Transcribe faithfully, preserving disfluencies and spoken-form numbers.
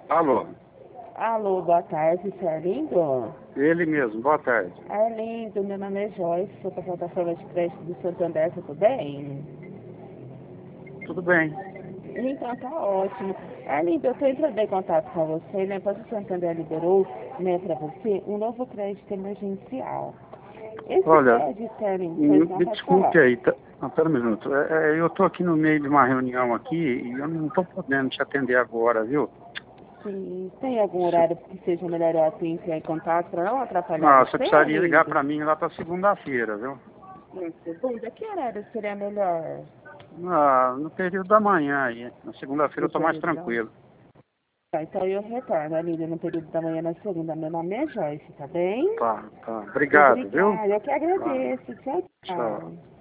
Alô? Alô, boa tarde, isso é Arlindo? Ele mesmo, boa tarde. Arlindo, meu nome é Joyce, sou da plataforma de crédito do Santander, tudo bem? Tudo bem. Então tá ótimo. Arlindo, eu estou entrando em contato com você, né? Pois o Santander liberou, né, para você um novo crédito emergencial. Esse Olha, crédito, Arlindo, pois me não, me pode desculpe falar. aí, tá? Ah, pera um minuto. É, é, eu estou aqui no meio de uma reunião aqui e eu não estou podendo te atender agora, viu? Sim, tem algum Cê- horário que seja melhor eu assim entrar em contato para não atrapalhar Ah, você você, precisaria ligar Arlindo? para mim lá para segunda-feira, viu? Na segunda, que horário seria melhor? Ah, no período da manhã aí. Na segunda-feira eu No estou mais período da tranquilo. Tá, então eu retorno, Anília, no período da manhã na segunda. Meu nome é Joyce, tá bem? Tá, tá. Obrigado, viu? Obrigada, eu que Tá, agradeço. Tchau, tchau. tchau.